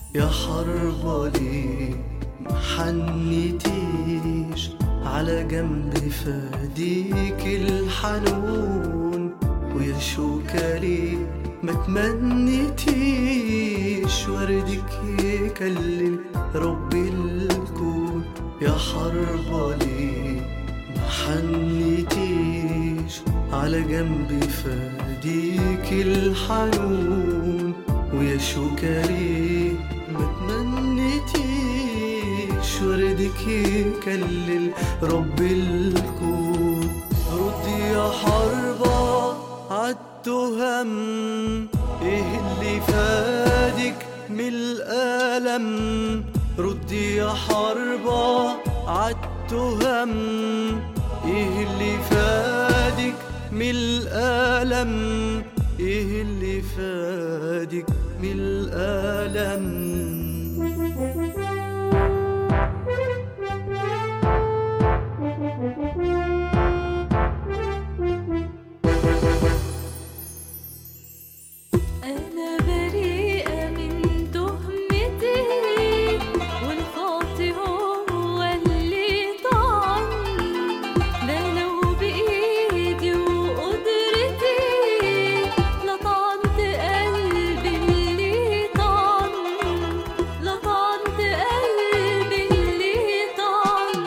يا حربة ليه محنتيش على جنب فاديك الحنون، ويا شوكة ليه ما تمنيتيش وردك يكلل رب الكون. يا حربة ليه محنتيش على جنب فاديك الحنون، ويا شوكة ليه ما تمنيتيش وردك يكلل رب الكون. ردي يا حربة عالتهم، ايه اللي فادك من الألم؟ ردي يا حربة عالتهم، ايه اللي فادك من الألم؟ ايه اللي فادك من الألم؟ أنا بريئة من تهمتي، والخاطئ هو اللي طعن. ده لو بإيدي وقدرتي لطعنت قلبي اللي طعن، لطعنت قلبي اللي طعن.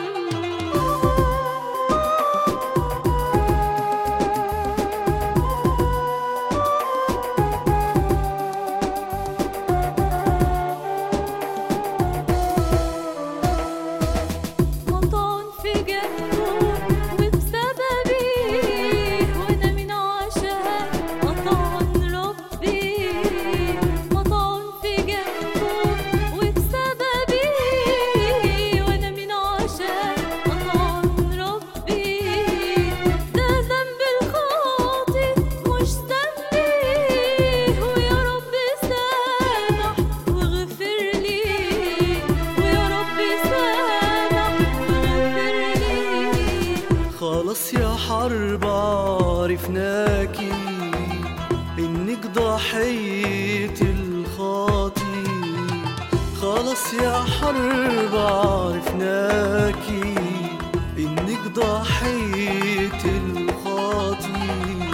مطعن في جنبه وبسببي، وانا من عشاها مطعن ربي. مطعن في جنبه وبسببي، وانا من عشاها مطعن ربي. ده ذنب الخاطئ مش ذنبي، ويا رب سامح واغفر لي، ويا رب سامح واغفر لي. خلاص يا حربة عرفناكي انك ضحية الخاطي. خلاص يا حربة عرفناكي انك ضحية الخاطي.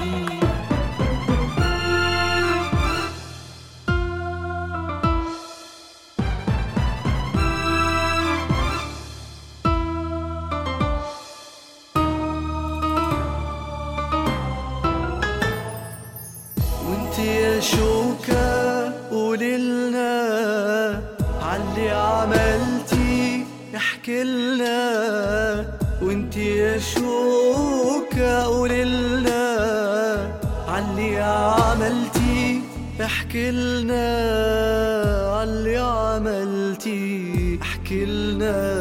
وانت يا شوكة قوليلنا عاللي عملتي احكيلنا. وانت يا شوكة قوليلنا عاللي عملتي احكيلنا، عاللي عملتي احكيلنا.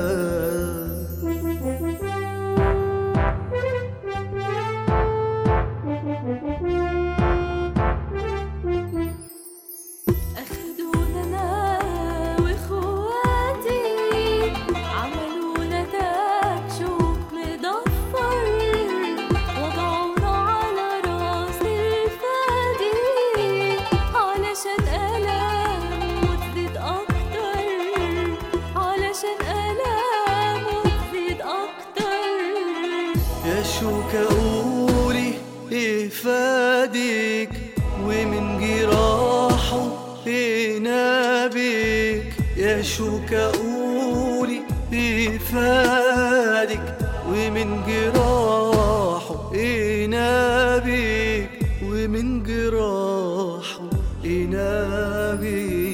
أخدونا أنا وإخواتي، عملونا تكشوف مضفر، وضعونا على راس الفادي علشان ألامه تزيد أكتر، علشان ألامه تزيد أكتر. يا شوكة قولي ايه فادك ومن جراحه ايه نابك؟ يا شوكة قولي ايه فادك ومن جراحه ايه نابك؟ ومن جراحه ايه نابك؟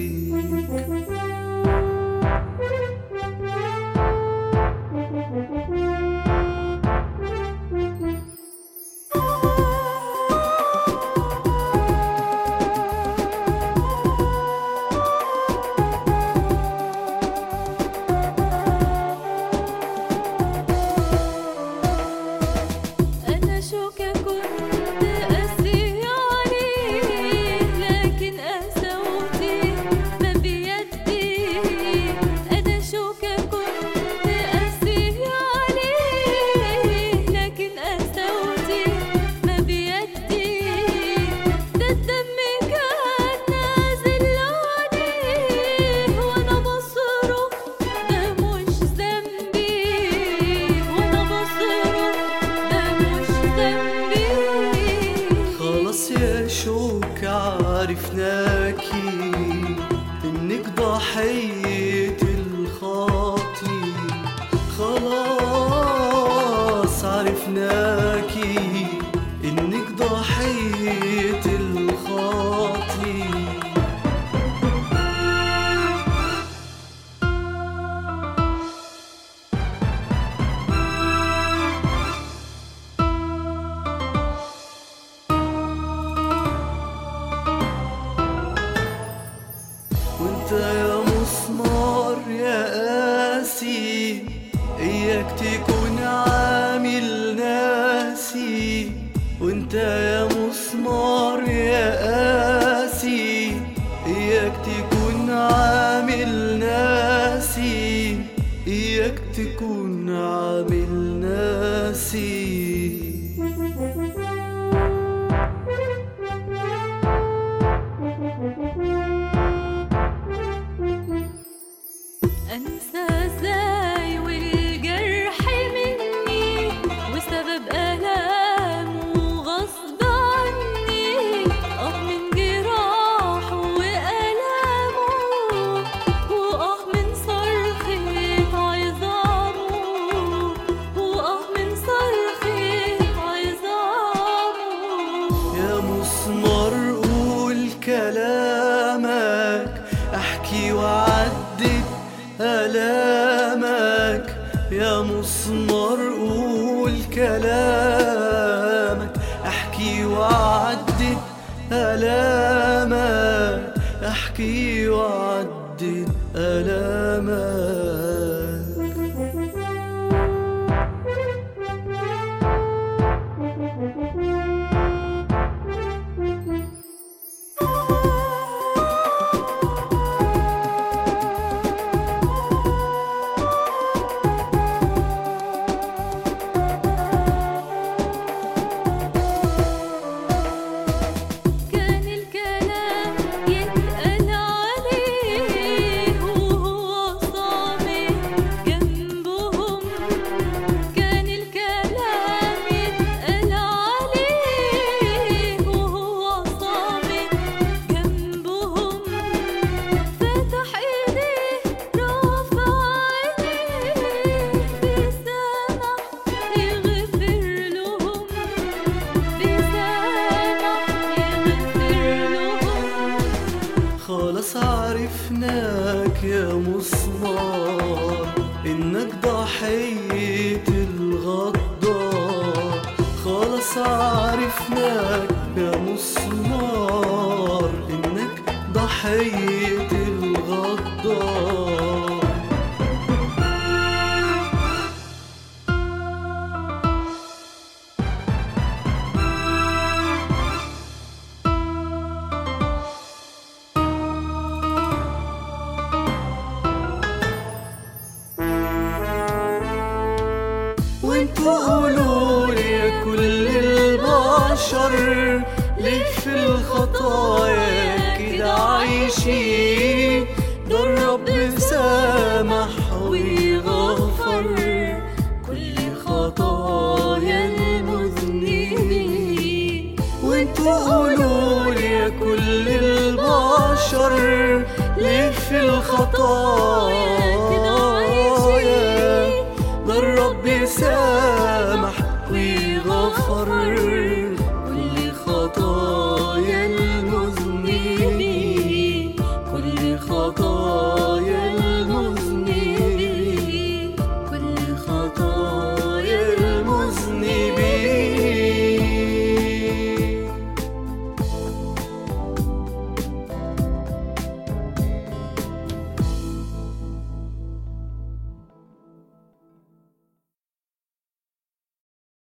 أنا شوكة كنت قاسية عليه، لكن ضحية الخاطي، خلاص عرفناكي إنك ضحية الخاطي. وانت يا مسمار يا قاسي، اياك تكون عامل ناسي. وانت يا مسمار يا قاسي، اياك تكون عامل ناسي، اياك تكون عامل ناسي. أنسى ازاي والجرح مني وسبب ألامه غصب عني، من جراحه وألامه، من صرخة عظامه، من صرخة عظامه. يا مسمار قول كلامك، احكي وعدد ألامك. يا مسمار قول كلامك، احكي وعدد ألامك، احكي وعدد ألامك. خلاص عرفناك يا مسمار إنك ضحية الغدار. خلاص عرفناك يا مسمار إنك ضحية الغدار. وانتوا قولولي يا كل البشر، ليه في الخطايا كده عايشين؟ ده الرب سامح ويغفر كل خطايا المذنبين. وانتوا قولولي يا كل البشر، ليه في الخطايا